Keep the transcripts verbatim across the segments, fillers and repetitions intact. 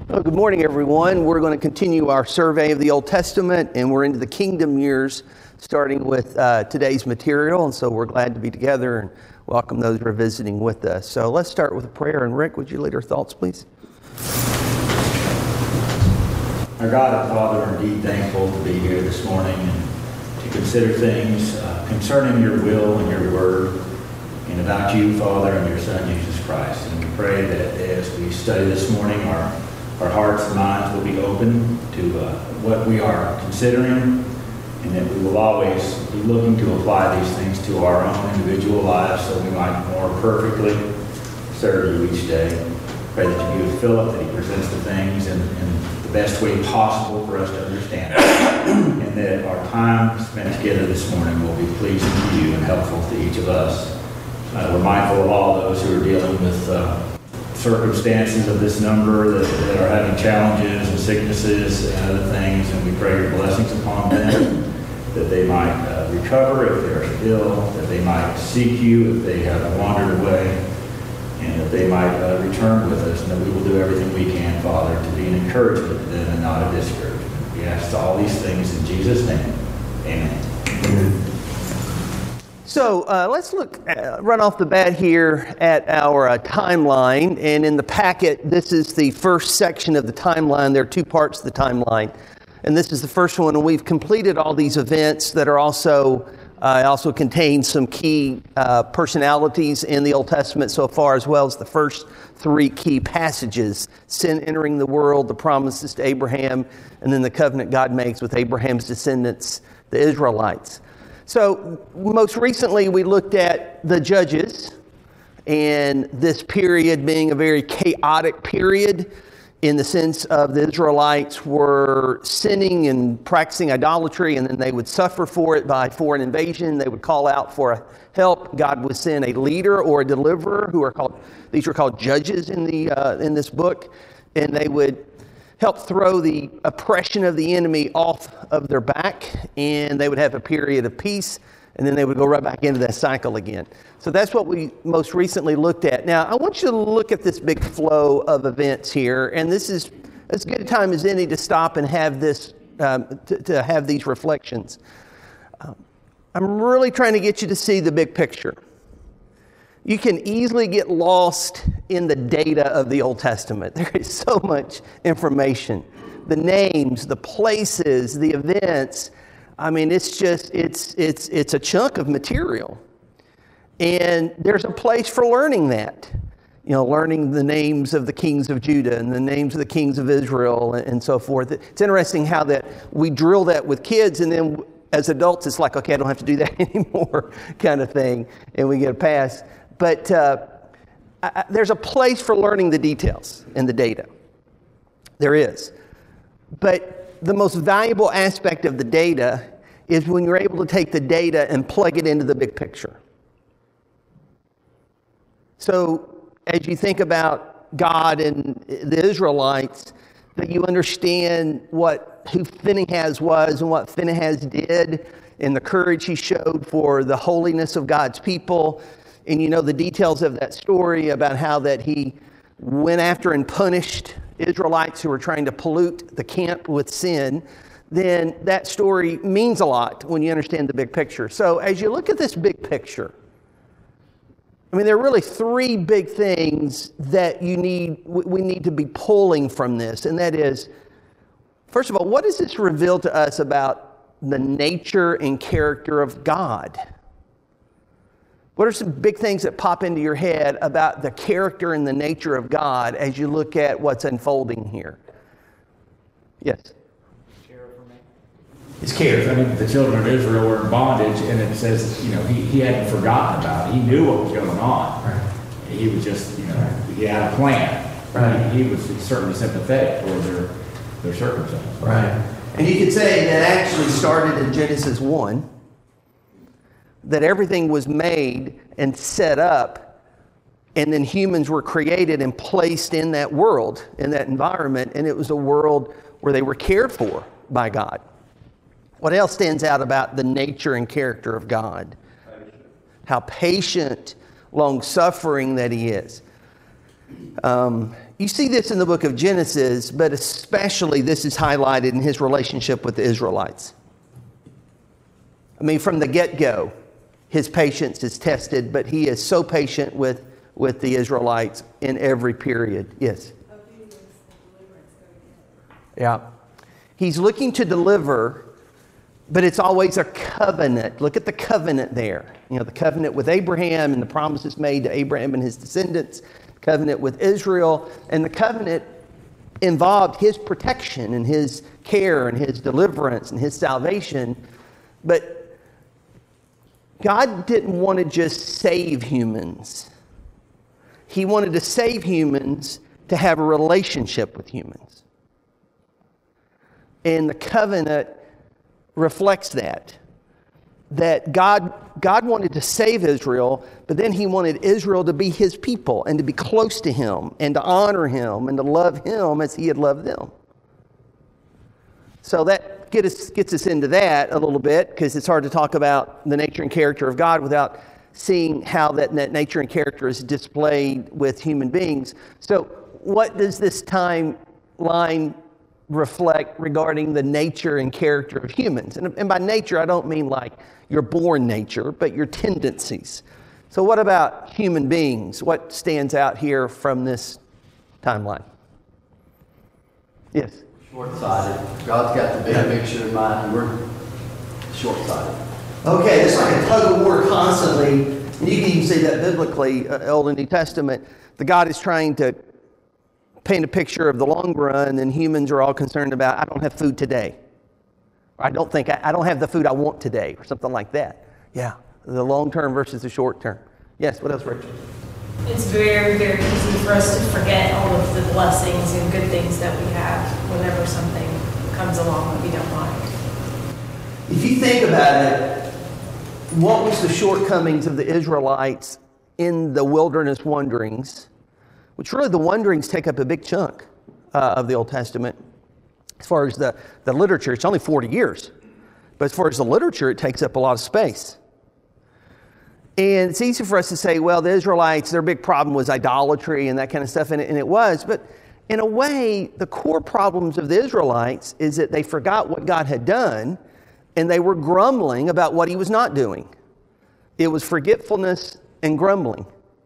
Well, good morning, everyone. We're going to continue our survey of the Old Testament, and we're into the kingdom years, starting with uh, today's material. And so we're glad to be together and welcome those who are visiting with us. So let's start with a prayer. And Rick, would you lead our thoughts, please? Our God and Father, are indeed thankful to be here this morning and to consider things uh, concerning your will and your word, and about you, Father, and your Son, Jesus Christ. And we pray that as we study this morning, our Our hearts and minds will be open to uh, what we are considering, and that we will always be looking to apply these things to our own individual lives so we might more perfectly serve you each day. Pray that you be with Philip, that he presents the things in, in the best way possible for us to understand, and that our time spent together this morning will be pleasing to you and helpful to each of us. Uh, we're mindful of all those who are dealing with uh, circumstances of this number that, that are having challenges and sicknesses and other things, and we pray your blessings upon them, that they might uh, recover if they're ill, that they might seek you if they have wandered away, and that they might uh, return with us, and that we will do everything we can, Father, to be an encouragement to them and not a discouragement. We ask all these things in Jesus' name. Amen. Amen. So uh, let's look, uh, run off the bat here at our uh, timeline. And in the packet, this is the first section of the timeline. There are two parts of the timeline. And this is the first one. And we've completed all these events that are also, uh, also contain some key uh, personalities in the Old Testament so far, as well as the first three key passages: sin entering the world, the promises to Abraham, and then the covenant God makes with Abraham's descendants, the Israelites. So most recently we looked at the Judges, and this period being a very chaotic period in the sense of the Israelites were sinning and practicing idolatry, and then they would suffer for it by foreign invasion. They would call out for help. God would send a leader or a deliverer, who are called, these are called judges in the uh, in this book, and they would help throw the oppression of the enemy off of their back, and they would have a period of peace, and then they would go right back into that cycle again. So that's what we most recently looked at. Now, I want you to look at this big flow of events here, and this is as good a time as any to stop and have this, um, to, to have these reflections. Um, I'm really trying to get you to see the big picture. You can easily get lost in the data of the Old Testament. There is so much information. The names, the places, the events. I mean, it's just, it's it's it's a chunk of material. And there's a place for learning that. You know, learning the names of the kings of Judah and the names of the kings of Israel and, and so forth. It's interesting how that we drill that with kids, and then as adults, it's like, okay, I don't have to do that anymore kind of thing. And we get a pass. But uh, I, there's a place for learning the details and the data. There is. But the most valuable aspect of the data is when you're able to take the data and plug it into the big picture. So as you think about God and the Israelites, that you understand what who Phinehas was and what Phinehas did and the courage he showed for the holiness of God's people. And you know the details of that story about how that he went after and punished Israelites who were trying to pollute the camp with sin. Then that story means a lot when you understand the big picture. So as you look at this big picture, I mean, there are really three big things that you need, we need to be pulling from this. And that is, first of all, what does this reveal to us about the nature and character of God? What are some big things that pop into your head about the character and the nature of God as you look at what's unfolding here? Yes? His care. I mean, the children of Israel were in bondage, and it says, you know, he, he hadn't forgotten about it. He knew what was going on. Right. He was just, you know, he had a plan. Right. He, he was certainly sympathetic for their, their circumstances. Right. And you could say that actually started in Genesis one. That everything was made and set up, and then humans were created and placed in that world, in that environment, and it was a world where they were cared for by God. What else stands out about the nature and character of God? How patient, long-suffering that He is. Um, you see this in the book of Genesis, but especially this is highlighted in his relationship with the Israelites. I mean, from the get-go, his patience is tested, but he is so patient with, with the Israelites in every period. Yes? Yeah. He's looking to deliver, but it's always a covenant. Look at the covenant there. You know, the covenant with Abraham and the promises made to Abraham and his descendants, covenant with Israel, and the covenant involved his protection and his care and his deliverance and his salvation. But God didn't want to just save humans. He wanted to save humans to have a relationship with humans. And the covenant reflects that. That God, God wanted to save Israel, but then he wanted Israel to be his people and to be close to him and to honor him and to love him as he had loved them. So that get us, gets us into that a little bit, because it's hard to talk about the nature and character of God without seeing how that, that nature and character is displayed with human beings. So what does this timeline reflect regarding the nature and character of humans? And, and by nature, I don't mean like your born nature, but your tendencies. So what about human beings? What stands out here from this timeline? Yes? Short-sighted. God's got the big picture in mind, and we're short-sighted. Okay, it's like a tug of war constantly. And you can even see that biblically, uh, Old and New Testament. The God is trying to paint a picture of the long run, and humans are all concerned about, I don't have food today. Or I don't think, I, I don't have the food I want today, or something like that. Yeah, the long term versus the short term. Yes, what else, Rachel? It's very, very easy for us to forget all of the blessings and good things that we have whenever something comes along that we don't like. If you think about it, what was the shortcomings of the Israelites in the wilderness wanderings? Which really the wanderings take up a big chunk uh, of the Old Testament. As far as the, the literature, it's only forty years. But as far as the literature, it takes up a lot of space. And it's easy for us to say, well, the Israelites, their big problem was idolatry and that kind of stuff, and it, and it was. But in a way, the core problems of the Israelites is that they forgot what God had done, and they were grumbling about what he was not doing. It was forgetfulness and grumbling.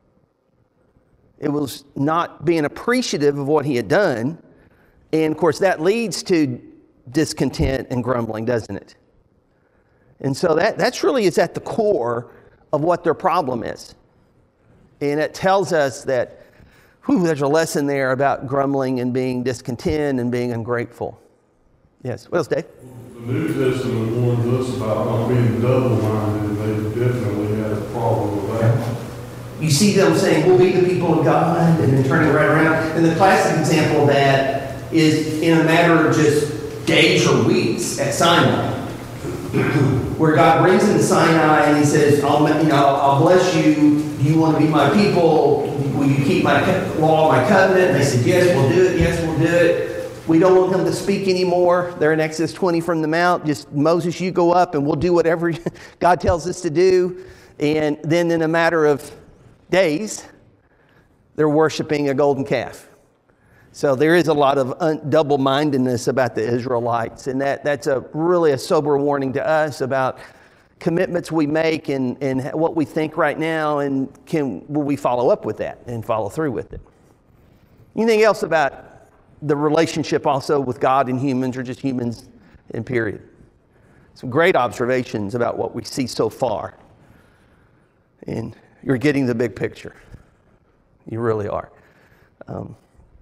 It was not being appreciative of what he had done. And of course, that leads to discontent and grumbling, doesn't it? And so that that's really is at the core of what their problem is. And it tells us that whew, there's a lesson there about grumbling and being discontent and being ungrateful. Yes, what else, Dave? The New Testament warns us about not being double-minded, and they definitely had a problem with that. You see them saying, we'll be the people of God, and then turning right around. And the classic example of that is in a matter of just days or weeks at Sinai, where God brings them to Sinai and he says, I'll, you know, I'll bless you. Do you want to be my people? Will you keep my law, my covenant? And they said, yes, we'll do it. Yes, we'll do it. We don't want them to speak anymore. They're in Exodus twenty from the mount. Just, Moses, you go up and we'll do whatever God tells us to do. And then in a matter of days, they're worshiping a golden calf. So there is a lot of un- double-mindedness about the Israelites, and that, that's a really a sober warning to us about commitments we make and, and what we think right now, and can will we follow up with that and follow through with it. Anything else about the relationship also with God and humans, or just humans in period? Some great observations about what we see so far. And you're getting the big picture. You really are. Um,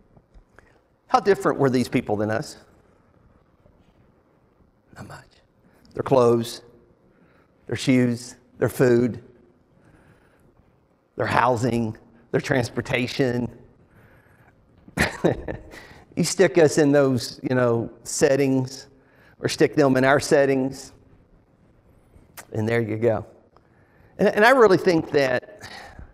how different were these people than us? Not much. Their clothes, their shoes, their food, their housing, their transportation. You stick us in those, you know, settings, or stick them in our settings, and there you go. And, and I really think that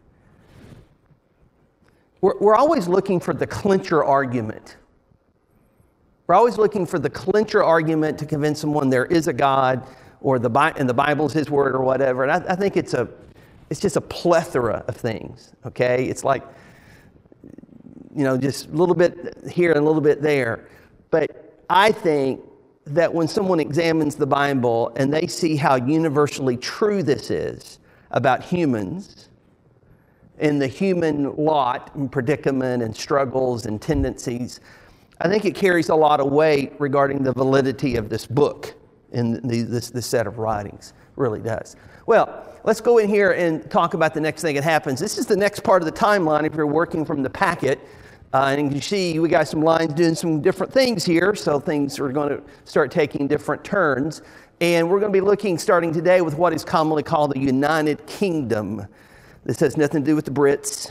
we're, we're always looking for the clincher argument. We're always looking for the clincher argument to convince someone there is a God, or the Bi- and the Bible's his word, or whatever. And I, I think it's a, it's just a plethora of things. Okay, it's like you know, just a little bit here and a little bit there. But I think that when someone examines the Bible and they see how universally true this is about humans and the human lot and predicament and struggles and tendencies, I think it carries a lot of weight regarding the validity of this book and the, this, this set of writings. It really does. Well, let's go in here and talk about the next thing that happens. This is the next part of the timeline if you're working from the packet. Uh, and you see we got some lines doing some different things here, so things are going to start taking different turns. And we're going to be looking, starting today, with what is commonly called the United Kingdom. This has nothing to do with the Brits.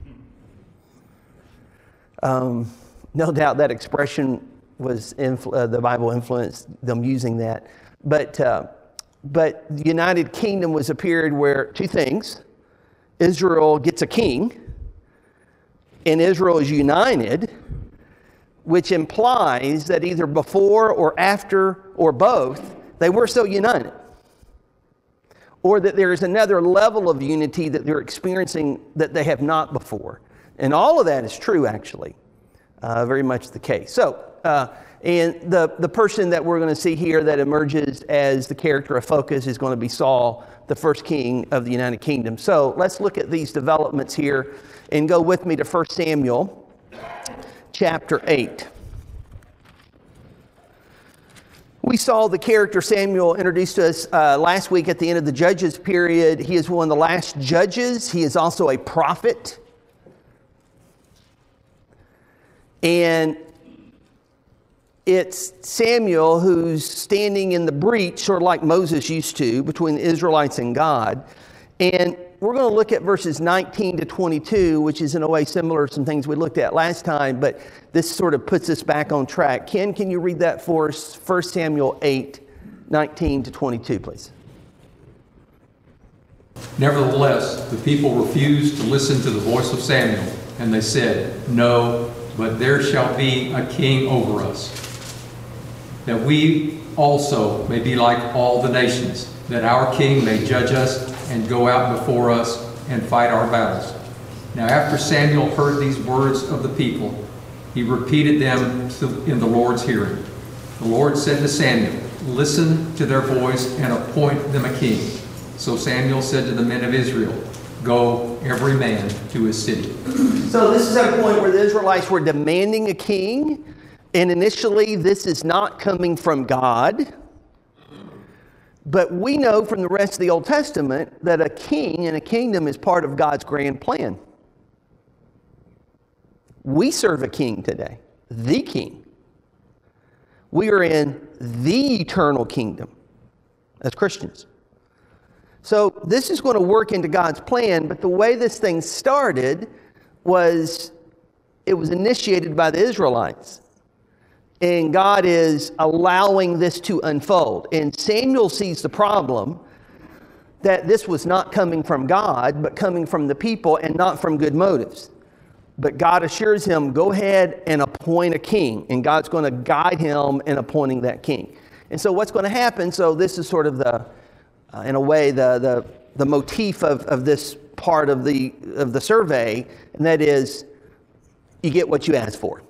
Um, no doubt that expression was, influ- uh, the Bible influenced them using that. But, uh, but the United Kingdom was a period where two things. Israel gets a king, and Israel is united, which implies that either before or after or both, they were so united. Or that there is another level of unity that they're experiencing that they have not before. And all of that is true, actually. Uh, very much the case. So, uh, and the, the person that we're going to see here that emerges as the character of focus is going to be Saul, the first king of the United Kingdom. So let's look at these developments here and go with me to First Samuel chapter eight. We saw the character Samuel introduced to us uh, last week at the end of the Judges period. He is one of the last judges. He is also a prophet. And it's Samuel who's standing in the breach, sort of like Moses used to, between the Israelites and God. And we're going to look at verses nineteen to twenty-two, which is in a way similar to some things we looked at last time, but this sort of puts us back on track. Ken, can you read that for us? First Samuel eight, nineteen to twenty-two, please. Nevertheless, the people refused to listen to the voice of Samuel, and they said, "No, but there shall be a king over us, that we also may be like all the nations, that our king may judge us and go out before us and fight our battles." Now after Samuel heard these words of the people, he repeated them to, in the Lord's hearing. The Lord said to Samuel, "Listen to their voice and appoint them a king." So Samuel said to the men of Israel, "Go, every man to his city." So this is at a point where the Israelites were demanding a king. And initially, this is not coming from God. But we know from the rest of the Old Testament that a king and a kingdom is part of God's grand plan. We serve a king today, the king. We are in the eternal kingdom as Christians. So this is going to work into God's plan, but the way this thing started was it was initiated by the Israelites. And God is allowing this to unfold. And Samuel sees the problem that this was not coming from God, but coming from the people and not from good motives. But God assures him, go ahead and appoint a king. And God's going to guide him in appointing that king. And so what's going to happen, so this is sort of the, uh, in a way, the, the, the motif of, of this part of the, of the survey, and that is, you get what you ask for.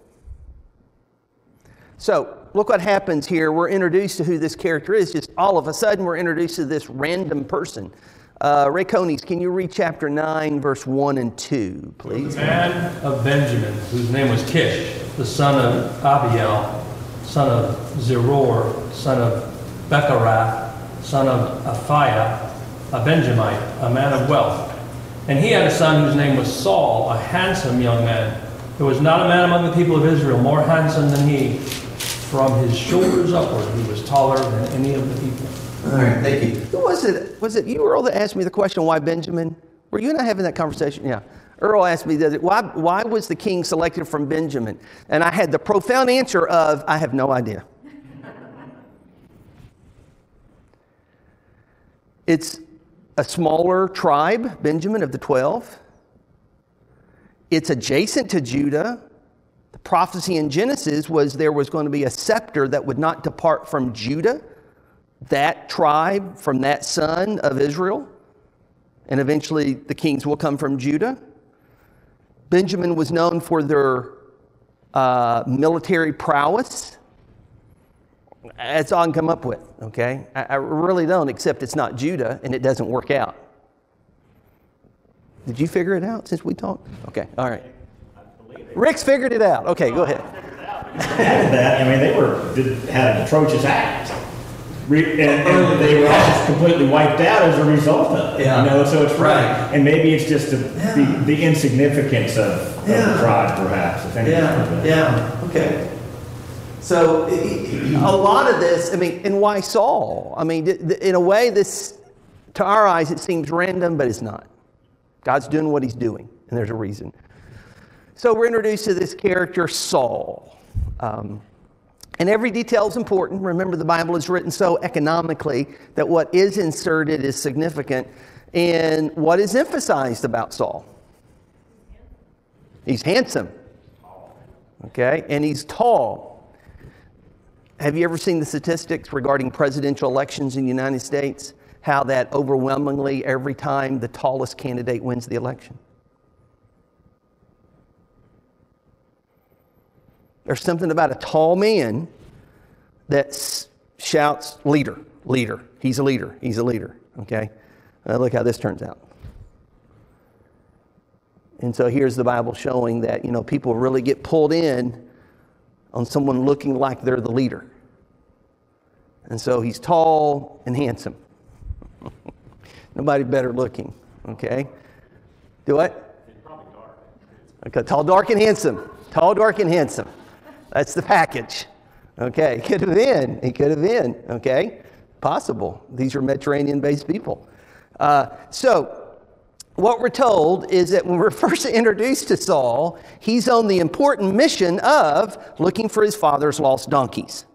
So, look what happens here. We're introduced to who this character is. Just all of a sudden, we're introduced to this random person. Uh, Ray Conies, can you read chapter nine, verse one and two, please? The man of Benjamin, whose name was Kish, the son of Abiel, son of Zeror, son of Becharath, son of Aphiah, a Benjamite, a man of wealth. And he had a son whose name was Saul, a handsome young man. There was not a man among the people of Israel more handsome than he. From his shoulders upward, he was taller than any of the people. All right, thank you. Who was it? Was it you, Earl, that asked me the question, why Benjamin? Were you and I having that conversation? Yeah. Earl asked me, that, why, why was the king selected from Benjamin? And I had the profound answer of, I have no idea. It's a smaller tribe, Benjamin, of the twelve. It's adjacent to Judah. The prophecy in Genesis was there was going to be a scepter that would not depart from Judah, that tribe, from that son of Israel. And eventually the kings will come from Judah. Benjamin was known for their uh, military prowess. That's all I can come up with, okay? I, I really don't, except it's not Judah and it doesn't work out. Did you figure it out since we talked? Okay, all right. Rick's figured it out. Okay, go ahead. Added that, I mean, they were, did, had an atrocious act. Re- and, and they were all just completely wiped out as a result of it. Yeah. You know, so it's Right. right. And maybe it's just the, Yeah. the, the insignificance of, of Yeah. the tribe, perhaps. If anything like that. yeah, okay. So a lot of this, I mean, and why Saul? I mean, in a way, this, to our eyes, it seems random, but it's not. God's doing what he's doing, and there's a reason. So we're introduced to this character, Saul. Um, and every detail is important. Remember, the Bible is written so economically that what is inserted is significant. And what is emphasized about Saul? He's handsome. Okay, and he's tall. Have you ever seen the statistics regarding presidential elections in the United States? How that overwhelmingly every time the tallest candidate wins the election? There's something about a tall man that s- shouts, leader, leader. He's a leader, he's a leader, okay? Uh, look how this turns out. And so here's the Bible showing that, you know, people really get pulled in on someone looking like they're the leader. And so he's tall and handsome. Nobody better looking, okay? Do what? Probably dark. Okay, tall, dark, and handsome. Tall, dark, and handsome. That's the package. Okay, could have been. He could have been, okay? Possible. These are Mediterranean-based people. Uh, so, what we're told is that when we're first introduced to Saul, he's on the important mission of looking for his father's lost donkeys.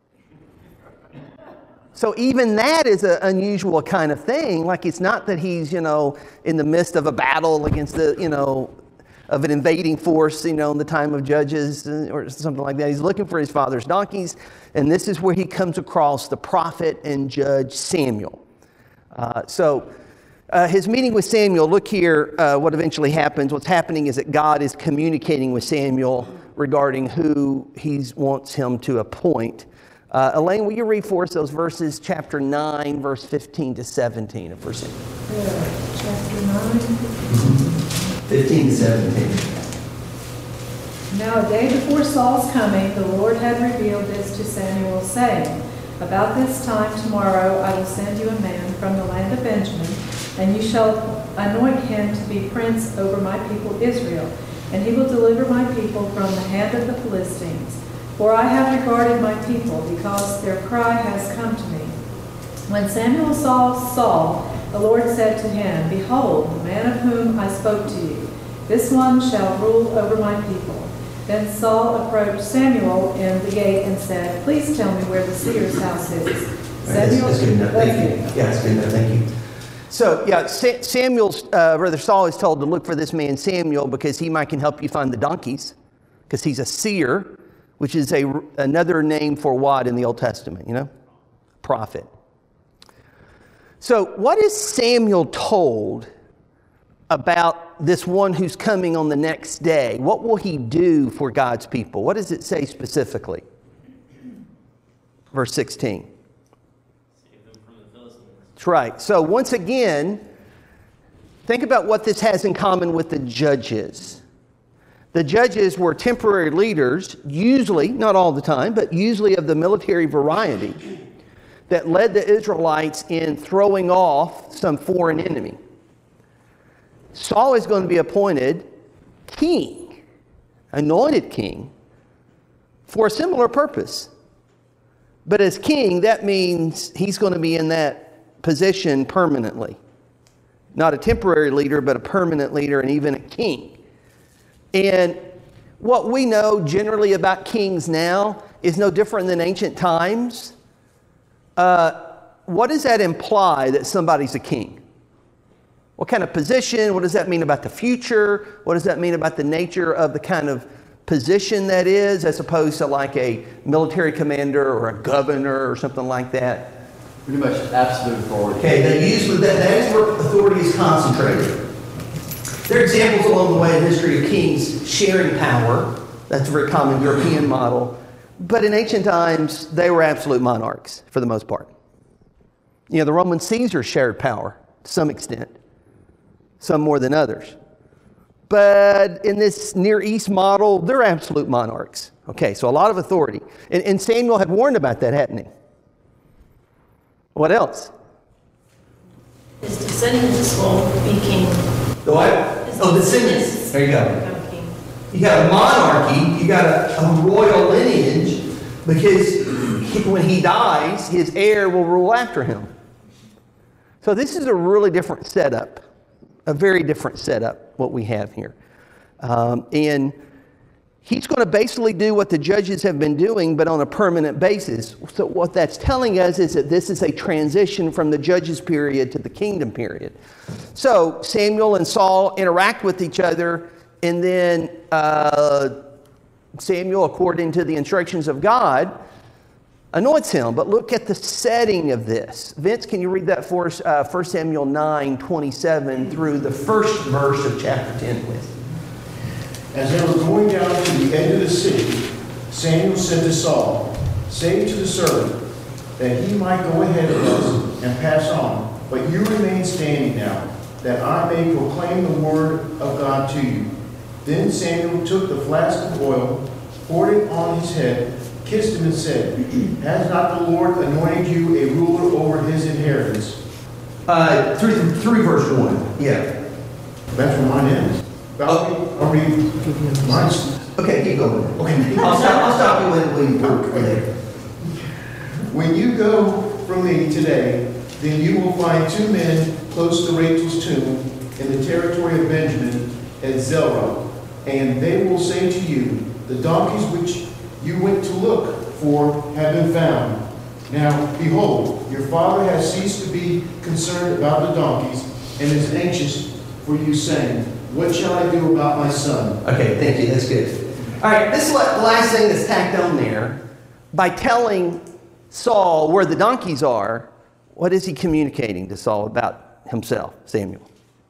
So even that is an unusual kind of thing. Like, it's not that he's, you know, in the midst of a battle against the, you know, of an invading force, you know, in the time of Judges or something like that. He's looking for his father's donkeys. And this is where he comes across the prophet and judge Samuel. Uh, so uh, his meeting with Samuel, look here, uh, what eventually happens. What's happening is that God is communicating with Samuel regarding who he wants him to appoint. Uh, Elaine, will you read for us those verses, chapter nine, verse fifteen to seventeen of First Samuel? Yeah, chapter nine. fifteen to seventeen. Now a day before Saul's coming, the Lord had revealed this to Samuel, saying, About this time tomorrow I will send you a man from the land of Benjamin, and you shall anoint him to be prince over my people Israel, and he will deliver my people from the hand of the Philistines. For I have regarded my people, because their cry has come to me. When Samuel saw Saul, the Lord said to him, Behold, the man of whom I spoke to you, this one shall rule over my people. Then Saul approached Samuel in the gate and said, Please tell me where the seer's house is. Samuel, That's good enough. Thank you. Yeah, that's good enough. Thank you. So, yeah, Sa- Samuel's, uh, brother Saul is told to look for this man Samuel because he might can help you find the donkeys, because he's a seer, which is a, another name for what in the Old Testament, you know? Prophet. So what is Samuel told about this one who's coming on the next day? What will he do for God's people? What does it say specifically? Verse sixteen. Save them from the Philistines. That's right. So once again, think about what this has in common with the judges. The judges were temporary leaders, usually, not all the time, but usually of the military variety, that led the Israelites in throwing off some foreign enemy. Saul is going to be appointed king, anointed king, for a similar purpose. But as king, that means he's going to be in that position permanently. Not a temporary leader, but a permanent leader and even a king. And what we know generally about kings now is no different than ancient times. Uh, what does that imply that somebody's a king? What kind of position? What does that mean about the future? What does that mean about the nature of the kind of position that is, as opposed to like a military commander or a governor or something like that? Pretty much absolute authority. Okay, that usually that, that is where authority is concentrated. There are examples along the way in history of kings sharing power. That's a very common European model. But in ancient times, they were absolute monarchs for the most part. You know, the Roman Caesars shared power to some extent, some more than others. But in this Near East model, they're absolute monarchs. Okay, so a lot of authority. And, and Samuel had warned about that happening. What else? His descendants will be king. The what? Oh, descendants. There you go. You got a monarchy, you got a, a royal lineage, because he, when he dies, his heir will rule after him. So this is a really different setup, a very different setup, what we have here. Um, and he's going to basically do what the judges have been doing, but on a permanent basis. So what that's telling us is that this is a transition from the judges period to the kingdom period. So Samuel and Saul interact with each other, and then uh, Samuel, according to the instructions of God, anoints him. But look at the setting of this. Vince, can you read that for us? Uh, First Samuel nine twenty-seven through the first verse of chapter ten, please. As they were going down to the end of the city, Samuel said to Saul, "Say to the servant that he might go ahead of us and pass on, but you remain standing now, that I may proclaim the word of God to you." Then Samuel took the flask of oil, poured it on his head, kissed him, and said, "Has not the Lord anointed you a ruler over his inheritance?" Uh, three, three verse one. Yeah. That's where mine ends. Oh. I'll read mine's. Okay, keep going. Okay. I'll stop, I'll stop you when we work there. When you go from me today, then you will find two men close to Rachel's tomb in the territory of Benjamin at Zelrah, and they will say to you, "The donkeys which you went to look for have been found. Now, behold, your father has ceased to be concerned about the donkeys and is anxious for you, saying, 'What shall I do about my son?'" Okay, thank you. That's good. All right, this is the last thing that's tacked on there. By telling Saul where the donkeys are, what is he communicating to Saul about himself, Samuel?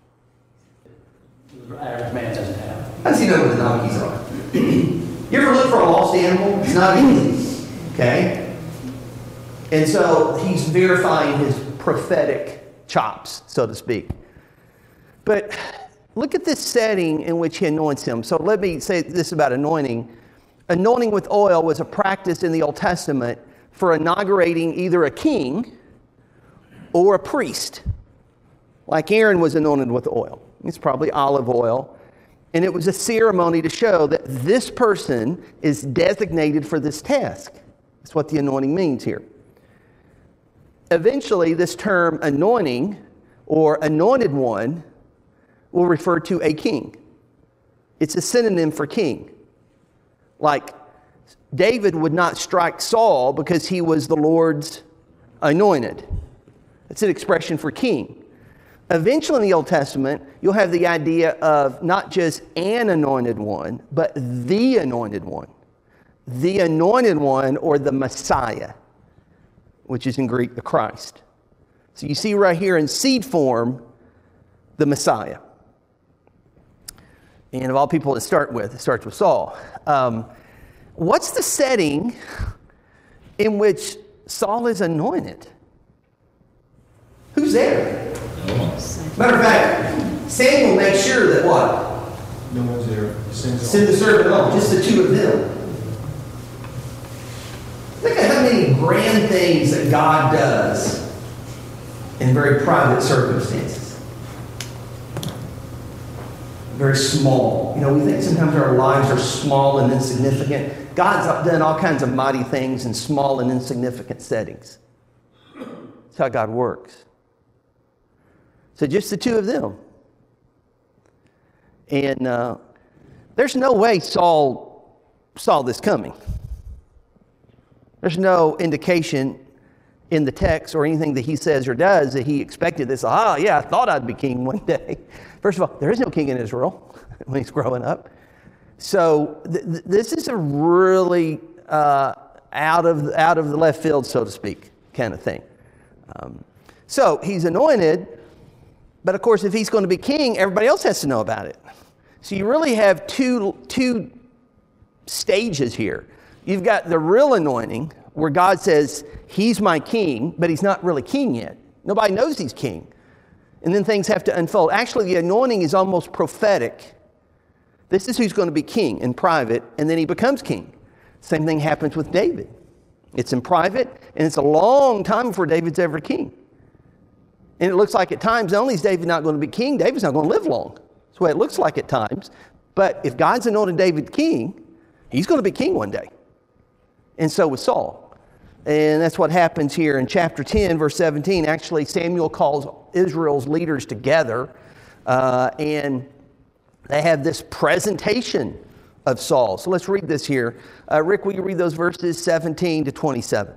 The average man doesn't have. How does he know where the donkeys are? You ever look for a lost animal? It's not easy. Okay? And so he's verifying his prophetic chops, so to speak. But look at this setting in which he anoints him. So let me say this about anointing. Anointing with oil was a practice in the Old Testament for inaugurating either a king or a priest. Like Aaron was anointed with oil. It's probably olive oil. And it was a ceremony to show that this person is designated for this task. That's what the anointing means here. Eventually, this term anointing or anointed one will refer to a king. It's a synonym for king. Like David would not strike Saul because he was the Lord's anointed. It's an expression for king. Eventually in the Old Testament, you'll have the idea of not just an anointed one, but the anointed one. The anointed one, or the Messiah, which is in Greek the Christ. So you see right here in seed form, the Messiah. And of all people to start with, it starts with Saul. Um, what's the setting in which Saul is anointed? Who's there? Matter of fact, Samuel makes sure that what? No one's there. Send the servant alone, just the two of them. Look at how many grand things that God does in very private circumstances. Very small. You know, we think sometimes our lives are small and insignificant. God's done all kinds of mighty things in small and insignificant settings. That's how God works. So just the two of them. And uh, there's no way Saul saw this coming. There's no indication in the text or anything that he says or does that he expected this. Ah, yeah, I thought I'd be king one day. First of all, there is no king in Israel when he's growing up. So th- th- this is a really uh, out of out of the left field, so to speak, kind of thing. Um, so he's anointed. But of course, if he's going to be king, everybody else has to know about it. So you really have two, two stages here. You've got the real anointing, where God says, he's my king, but he's not really king yet. Nobody knows he's king. And then things have to unfold. Actually, the anointing is almost prophetic. This is who's going to be king in private, and then he becomes king. Same thing happens with David. It's in private, and it's a long time before David's ever king. And it looks like at times, not only is David not going to be king, David's not going to live long. That's the way it looks like at times. But if God's anointed David king, he's going to be king one day. And so was Saul. And that's what happens here in chapter ten, verse seventeen. Actually, Samuel calls Israel's leaders together, uh, and they have this presentation of Saul. So let's read this here. Uh, Rick, will you read those verses seventeen to twenty-seven?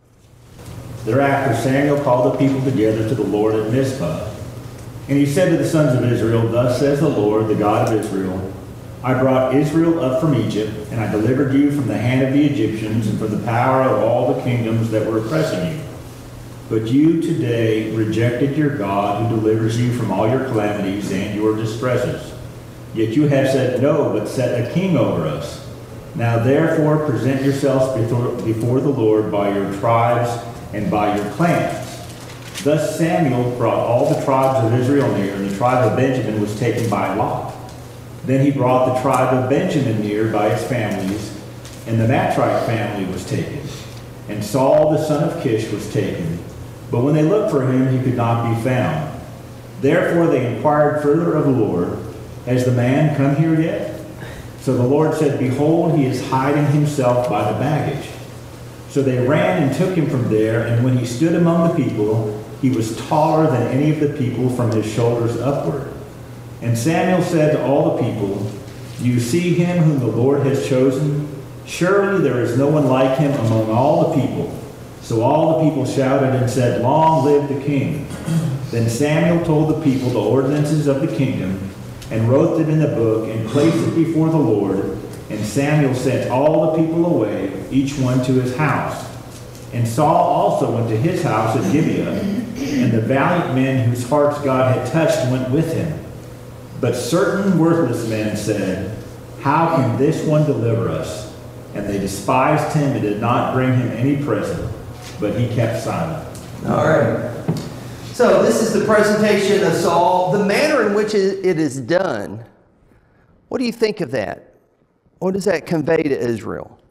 Thereafter Samuel called the people together to the Lord at Mizpah. And he said to the sons of Israel, Thus says the Lord, the God of Israel, I brought Israel up from Egypt, and I delivered you from the hand of the Egyptians and from the power of all the kingdoms that were oppressing you. But you today rejected your God who delivers you from all your calamities and your distresses. Yet you have said, No, but set a king over us. Now therefore present yourselves before, before the Lord by your tribes and by your clans. Thus Samuel brought all the tribes of Israel near, and the tribe of Benjamin was taken by lot. Then he brought the tribe of Benjamin near by its families, and the Matrite family was taken. And Saul the son of Kish was taken. But when they looked for him, he could not be found. Therefore they inquired further of the Lord, Has the man come here yet? So the Lord said, Behold, he is hiding himself by the baggage. So they ran and took him from there, and when he stood among the people, he was taller than any of the people from his shoulders upward. And Samuel said to all the people, You see him whom the Lord has chosen? Surely there is no one like him among all the people. So all the people shouted and said, Long live the king. Then Samuel told the people the ordinances of the kingdom, and wrote them in the book, and placed it before the Lord. And Samuel sent all the people away, each one to his house. And Saul also went to his house at Gibeah, and the valiant men whose hearts God had touched went with him. But certain worthless men said, How can this one deliver us? And they despised him and did not bring him any present, but he kept silent. All right. So this is the presentation of Saul. The manner in which it is done, what do you think of that? What does that convey to Israel?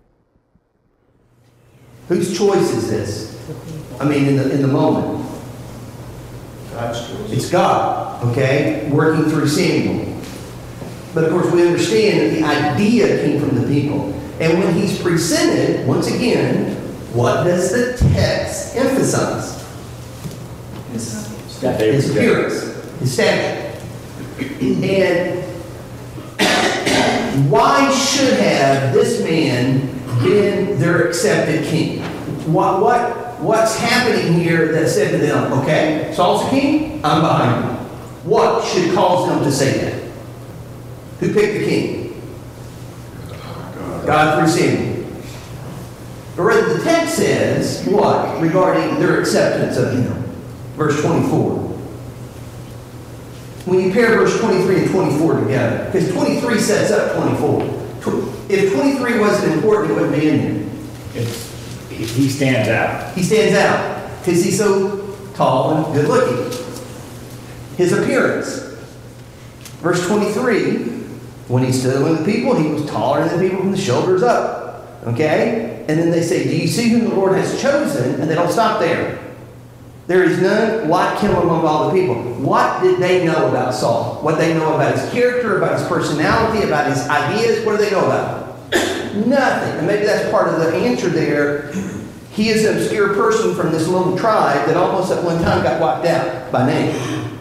Whose choice is this? I mean, in the, in the moment. God's choice. It's God, okay, working through Samuel. But of course, we understand that the idea came from the people. And when he's presented, once again, what does the text emphasize? His, his appearance, his stature. And why should have this man been their accepted king? What, what, what's happening here that said to them, okay, Saul's the king, I'm behind you. What should cause them to say that? Who picked the king? God through Samuel. But rather the text says what regarding their acceptance of him? Verse twenty-four. When you pair verse twenty-three and twenty-four together, because twenty-three sets up twenty-four. If twenty-three wasn't important, it wouldn't be in here. It's, he stands out. He stands out because he's so tall and good looking. His appearance. Verse twenty-three, when he stood among the people, he was taller than the people from the shoulders up. Okay? And then they say, Do you see whom the Lord has chosen? And they don't stop there. There is none like him among all the people. What did they know about Saul? What they know about his character, about his personality, about his ideas? What do they know about him? Nothing. And maybe that's part of the answer there. He is an obscure person from this little tribe that almost at one time got wiped out by name.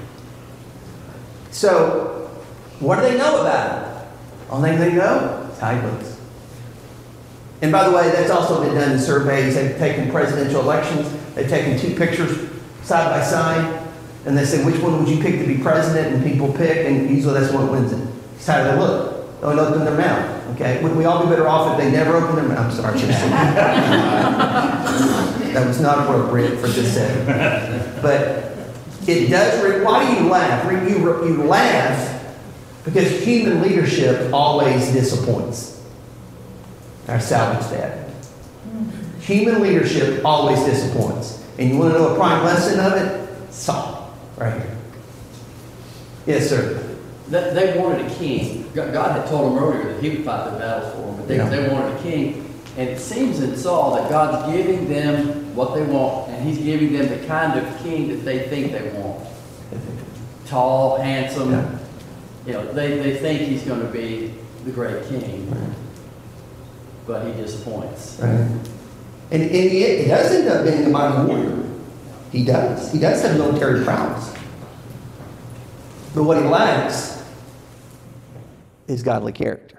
So, what do they know about him? Only thing they know is how he looks. And by the way, that's also been done in surveys. They've taken presidential elections. They've taken two pictures side by side, and they say, which one would you pick to be president? And people pick, and usually that's one that wins it. It's how they look. They don't open their mouth. Okay? Would we all be better off if they never open their mouth? I'm sorry. That was not appropriate for this setting. But It does. Re- why do you laugh? Re- You, you laugh because human leadership always disappoints. Our salvage dad. Human leadership always disappoints. And you want to know a prime lesson of it? Saul, right here. Yes, sir. They, they wanted a king. God God had told them earlier that he would fight the battles for them, but they, Yeah. they wanted a king. And it seems in Saul that God's giving them what they want, and he's giving them the kind of king that they think they want. Tall, handsome. Yeah. You know, they, they think he's going to be the great king, Right. but he disappoints. Right. And, and he, he does end up being a mighty warrior. He does. He does have military prowess. But what he lacks is godly character.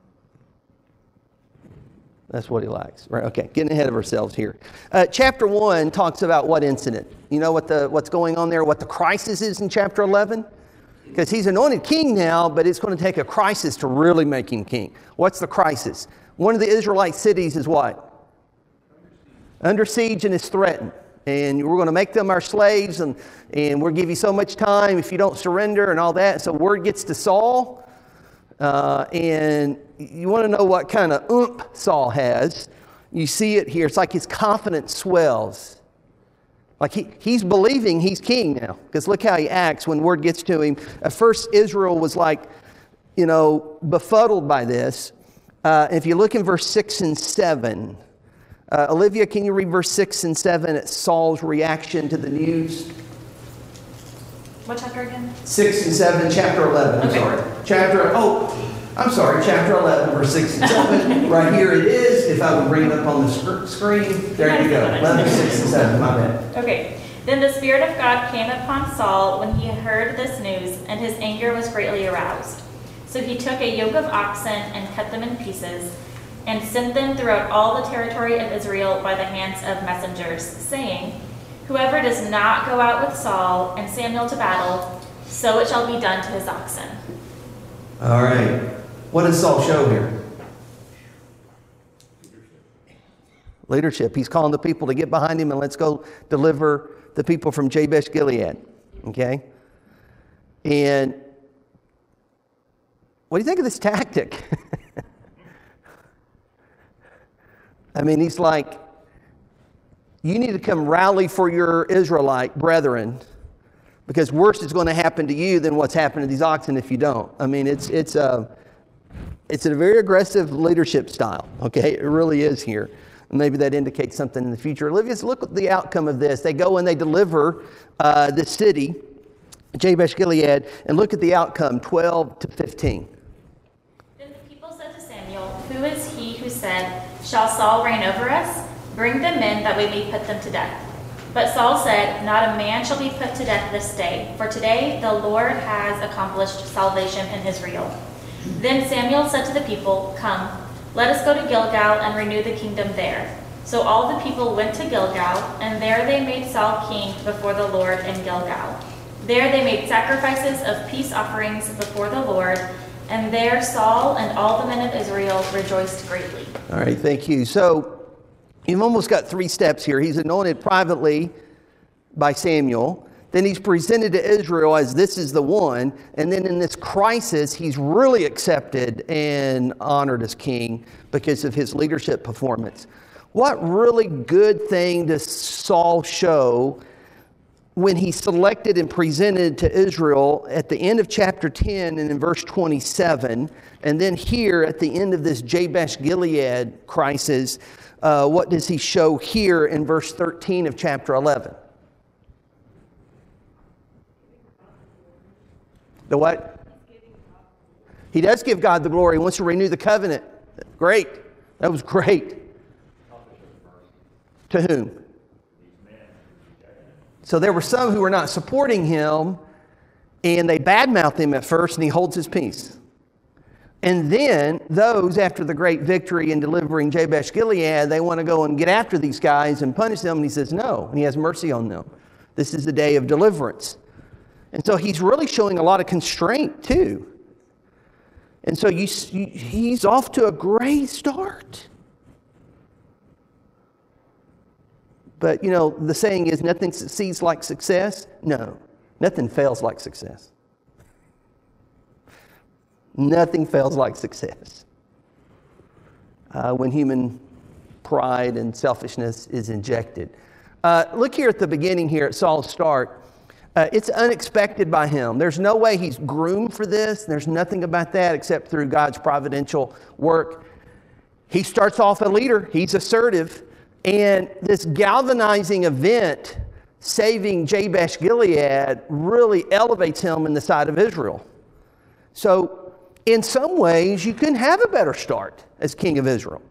That's what he lacks. Right? Okay, getting ahead of ourselves here. Uh, chapter one talks about what incident? You know what the what's going on there, what the crisis is in chapter eleven? Because he's anointed king now, but it's going to take a crisis to really make him king. What's the crisis? One of the Israelite cities is what? Under siege and is threatened. And we're going to make them our slaves, and, and we'll give you so much time if you don't surrender and all that. So word gets to Saul, uh, and you want to know what kind of oomph Saul has. You see it here. It's like his confidence swells. Like he, he's believing he's king now. Because look how he acts when word gets to him. At first, Israel was like, you know, befuddled by this. Uh, if you look in verse six and seven... Uh, Olivia, can you read verse six and seven at Saul's reaction to the news? What chapter again? six and seven, chapter eleven, I'm Okay. sorry. Chapter, oh, I'm sorry, chapter eleven, verse six and seven. Right here it is. If I would bring it up on the sc- screen, there you go. eleven, six and seven, my bad. Okay. Then the Spirit of God came upon Saul when he heard this news, and his anger was greatly aroused. So he took a yoke of oxen and cut them in pieces, and sent them throughout all the territory of Israel by the hands of messengers, saying, Whoever does not go out with Saul and Samuel to battle, so it shall be done to his oxen. All right. What does Saul show here? Leadership. He's calling the people to get behind him and let's go deliver the people from Jabesh Gilead. Okay? And what do you think of this tactic? I mean, he's like, you need to come rally for your Israelite brethren because worse is going to happen to you than what's happened to these oxen if you don't. I mean, it's it's a, it's a very aggressive leadership style, okay? It really is here. Maybe that indicates something in the future. Olivia, look at the outcome of this. They go and they deliver uh, the city, Jabesh Gilead, and look at the outcome, twelve to fifteen. Then the people said to Samuel, Who is he who said, Shall Saul reign over us? Bring them in that we may put them to death. But Saul said, Not a man shall be put to death this day, for today the Lord has accomplished salvation in Israel. Then Samuel said to the people, Come, let us go to Gilgal and renew the kingdom there. So all the people went to Gilgal, and there they made Saul king before the Lord in Gilgal. There they made sacrifices of peace offerings before the Lord, and there Saul and all the men of Israel rejoiced greatly. All right, thank you. So you've almost got three steps here. He's anointed privately by Samuel. Then he's presented to Israel as this is the one. And then in this crisis, he's really accepted and honored as king because of his leadership performance. What really good thing does Saul show when he selected and presented to Israel at the end of chapter ten and in verse twenty-seven, and then here at the end of this Jabesh Gilead crisis, uh, what does he show here in verse thirteen of chapter eleven? The what? He does give God the glory. He wants to renew the covenant. Great. That was great. To whom? So there were some who were not supporting him, and they badmouthed him at first, and he holds his peace. And then those, after the great victory in delivering Jabesh Gilead, they want to go and get after these guys and punish them, and he says no, and he has mercy on them. This is the day of deliverance. And so he's really showing a lot of constraint too. And so you, you, he's off to a great start. But, you know, the saying is nothing succeeds like success. No. Nothing fails like success. Nothing fails like success. Uh, when human pride and selfishness is injected. Uh, look here at the beginning here at Saul's start. Uh, it's unexpected by him. There's no way he's groomed for this. There's nothing about that except through God's providential work. He starts off a leader. He's assertive. And this galvanizing event, saving Jabesh Gilead, really elevates him in the sight of Israel. So in some ways, you couldn't have a better start as king of Israel.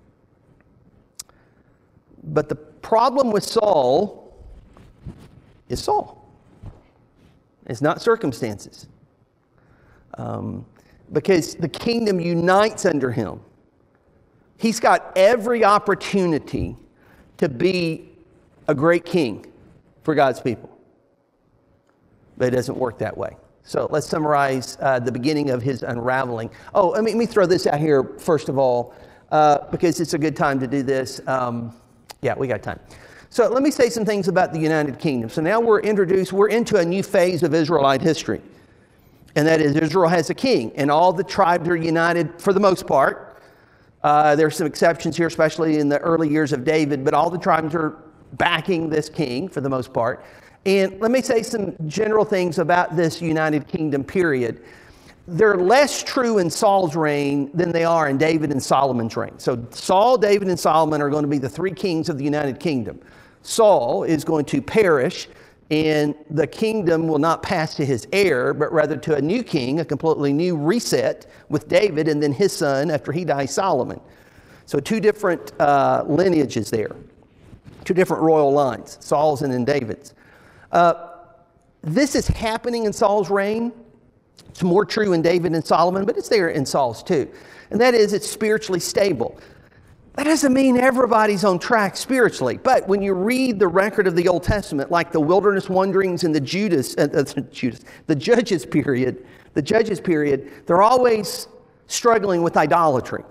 But the problem with Saul is Saul. It's not circumstances. Um, because the kingdom unites under him. He's got every opportunity to be a great king for God's people. But it doesn't work that way. So let's summarize uh, the beginning of his unraveling. Oh, let me, let me throw this out here first of all, uh, because it's a good time to do this. Um, yeah, we got time. So let me say some things about the United Kingdom. So now we're introduced, we're into a new phase of Israelite history. And that is Israel has a king, and all the tribes are united for the most part. Uh, there's some exceptions here, especially in the early years of David, but all the tribes are backing this king for the most part. And let me say some general things about this United Kingdom period. They're less true in Saul's reign than they are in David and Solomon's reign. So Saul, David, and Solomon are going to be the three kings of the United Kingdom. Saul is going to perish, and the kingdom will not pass to his heir, but rather to a new king, a completely new reset with David, and then his son, after he dies, Solomon. So two different uh, lineages there, two different royal lines, Saul's and then David's. Uh, this is happening in Saul's reign. It's more true in David and Solomon, but it's there in Saul's too. And that is, it's spiritually stable. That doesn't mean everybody's on track spiritually. But when you read the record of the Old Testament, like the wilderness wanderings in the Judas, uh, uh, Judas, the Judges period, the Judges period, they're always struggling with idolatry.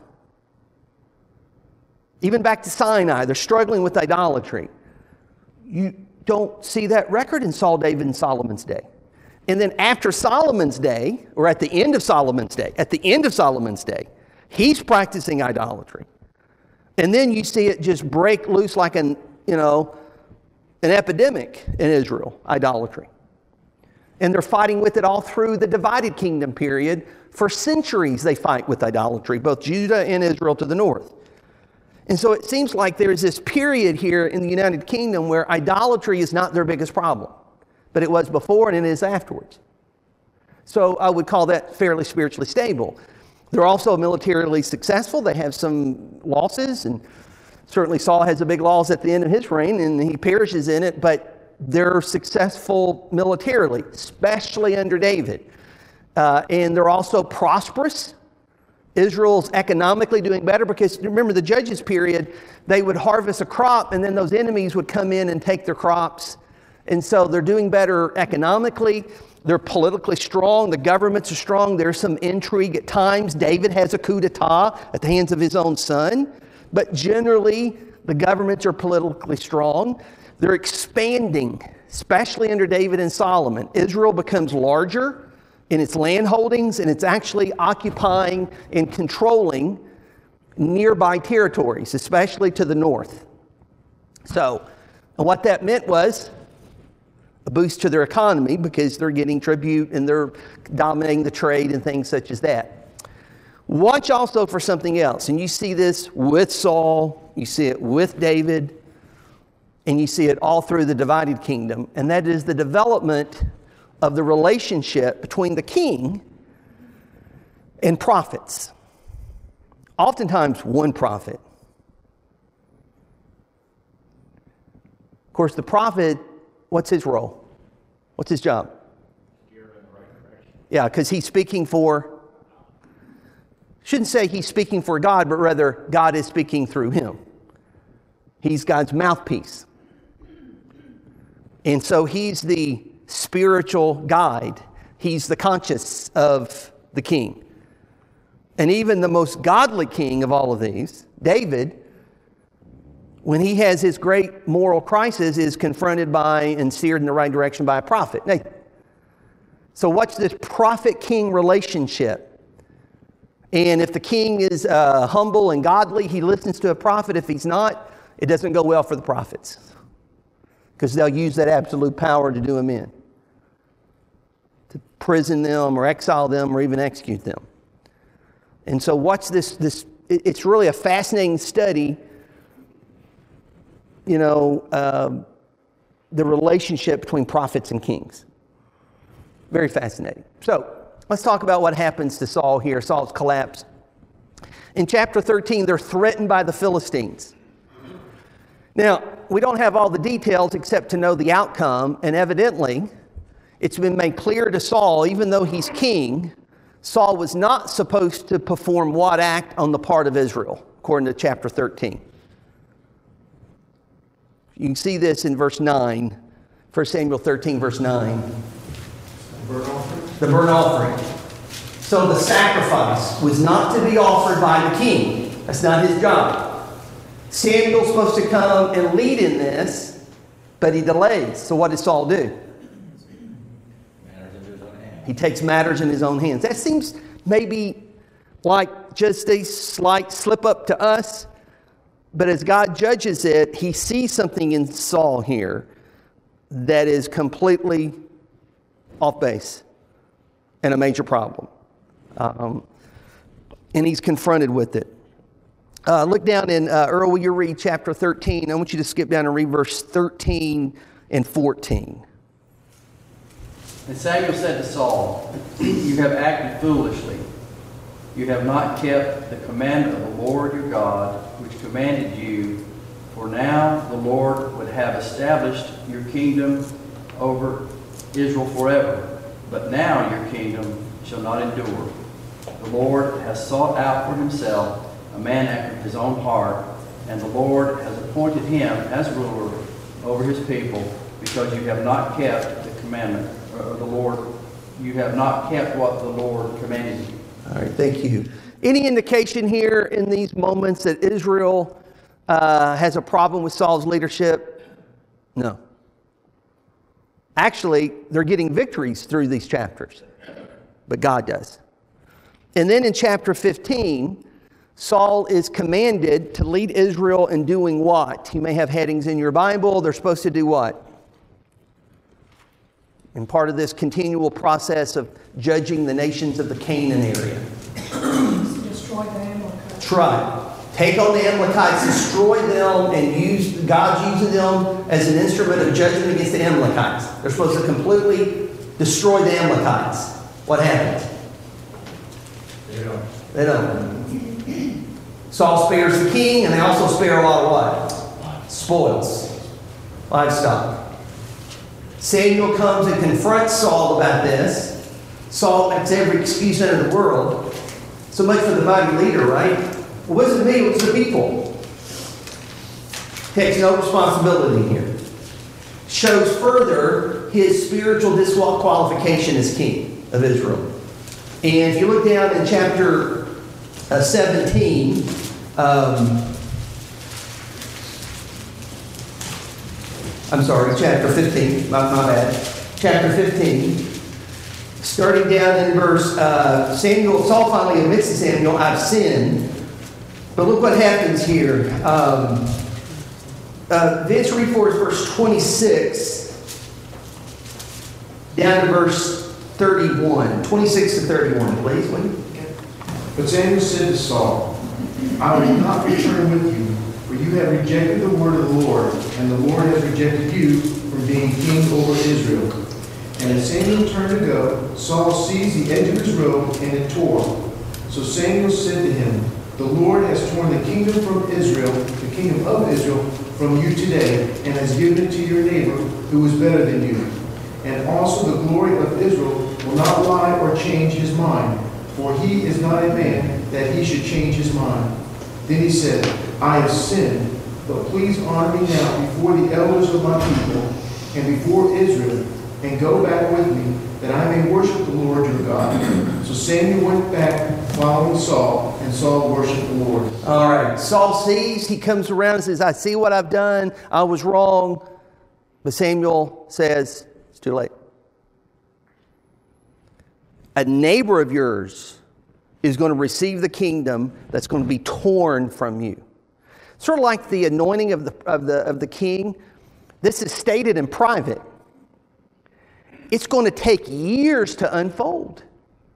Even back to Sinai, they're struggling with idolatry. You don't see that record in Saul, David, and Solomon's day. And then after Solomon's day, or at the end of Solomon's day, at the end of Solomon's day, he's practicing idolatry. And then you see it just break loose like an, you know, an epidemic in Israel, idolatry. And they're fighting with it all through the divided kingdom period. For centuries they fight with idolatry, both Judah and Israel to the north. And so it seems like there's this period here in the United Kingdom where idolatry is not their biggest problem. But it was before and it is afterwards. So I would call that fairly spiritually stable. They're also militarily successful. They have some losses, and certainly Saul has a big loss at the end of his reign, and he perishes in it, but they're successful militarily, especially under David. Uh, and they're also prosperous. Israel's economically doing better because, remember, the Judges period, they would harvest a crop, and then those enemies would come in and take their crops. And so they're doing better economically. They're politically strong. The governments are strong. There's some intrigue at times. David has a coup d'etat at the hands of his own son. But generally, the governments are politically strong. They're expanding, especially under David and Solomon. Israel becomes larger in its land holdings, and it's actually occupying and controlling nearby territories, especially to the north. So, and what that meant was a boost to their economy because they're getting tribute and they're dominating the trade and things such as that. Watch also for something else. And you see this with Saul, you see it with David, and you see it all through the divided kingdom. And that is the development of the relationship between the king and prophets. Oftentimes one prophet. Of course, the prophet, what's his role? What's his job? Yeah, because he's speaking for, shouldn't say he's speaking for God, but rather God is speaking through him. He's God's mouthpiece. And so he's the spiritual guide. He's the conscience of the king. And even the most godly king of all of these, David, when he has his great moral crisis, is confronted by and steered in the right direction by a prophet, Nathan. So watch this prophet-king relationship. And if the king is uh, humble and godly, he listens to a prophet. If he's not, it doesn't go well for the prophets, because they'll use that absolute power to do them in, to prison them or exile them or even execute them. And so watch this. This it's really a fascinating study, you know, uh, the relationship between prophets and kings. Very fascinating. So let's talk about what happens to Saul here, Saul's collapse. In chapter thirteen, they're threatened by the Philistines. Now, we don't have all the details except to know the outcome, and evidently, it's been made clear to Saul, even though he's king, Saul was not supposed to perform what act on the part of Israel, according to chapter thirteen. You can see this in verse nine, First Samuel thirteen, verse nine. Burnt offering? The burnt offering. So the sacrifice was not to be offered by the king. That's not his job. Samuel's supposed to come and lead in this, but he delays. So what does Saul do? He takes matters in his own hands. That seems maybe like just a slight slip up to us, but as God judges it, he sees something in Saul here that is completely off base and a major problem. Um, and he's confronted with it. Uh, look down in, uh, Earl, will you read chapter thirteen? I want you to skip down and read verse thirteen and fourteen. And Samuel said to Saul, "You have acted foolishly. You have not kept the commandment of the Lord your God, which commanded you. For now the Lord would have established your kingdom over Israel forever. But now your kingdom shall not endure. The Lord has sought out for himself a man after his own heart, and the Lord has appointed him as ruler over his people, because you have not kept the commandment of the Lord. You have not kept what the Lord commanded you." All right, thank you. Any indication here in these moments that Israel uh, has a problem with Saul's leadership? No. Actually, they're getting victories through these chapters, but God does. And then in chapter fifteen, Saul is commanded to lead Israel in doing what? You may have headings in your Bible. They're supposed to do what? And part of this continual process of judging the nations of the Canaan area. Destroy the Amalekites. Try. Take on the Amalekites, destroy them, and use God's using them as an instrument of judgment against the Amalekites. They're supposed to completely destroy the Amalekites. What happens? They don't. They don't. Saul spares the king, and they also spare a lot of what? Spoils. Livestock. Samuel comes and confronts Saul about this. Saul makes every excuse under the world. So much for the mighty leader, right? It wasn't me, it was the people. Takes no responsibility here. Shows further his spiritual disqualification as king of Israel. And if you look down in chapter uh, seventeen, um, I'm sorry, chapter fifteen, my, my bad. Chapter fifteen, starting down in verse, uh, Samuel, Saul finally admits to Samuel, "I've sinned." But look what happens here. Um, uh, Vince, read for us verse twenty-six, down to verse thirty-one. twenty-six to thirty-one, please, will you? But Samuel said to Saul, "I will not return with you, for you have rejected the word of the Lord, and the Lord has rejected you from being king over Israel." And as Samuel turned to go, Saul seized the edge of his robe, and it tore. So Samuel said to him, "The Lord has torn the kingdom from Israel, the kingdom of Israel, from you today, and has given it to your neighbor, who is better than you. And also the glory of Israel will not lie or change his mind, for he is not a man that he should change his mind." Then he said, "I have sinned, but please honor me now before the elders of my people and before Israel, and go back with me, that I may worship the Lord your God." So Samuel went back following Saul, and Saul worshiped the Lord. All right. Saul sees, he comes around and says, "I see what I've done. I was wrong." But Samuel says, it's too late. a neighbor of yours is going to receive the kingdom that's going to be torn from you. Sort of like the anointing of the, of the, of the king. This is stated in private. It's going to take years to unfold.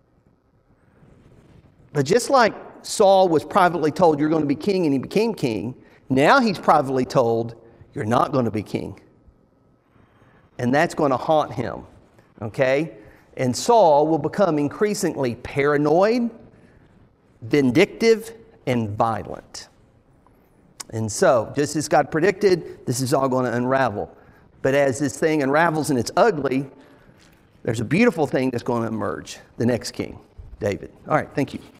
But just like Saul was privately told, you're going to be king, and he became king, now he's privately told, you're not going to be king. And that's going to haunt him, okay? And Saul will become increasingly paranoid, vindictive, and violent. And so, just as God predicted, this is all going to unravel. But as this thing unravels and it's ugly, there's a beautiful thing that's going to emerge, the next king, David. All right, thank you.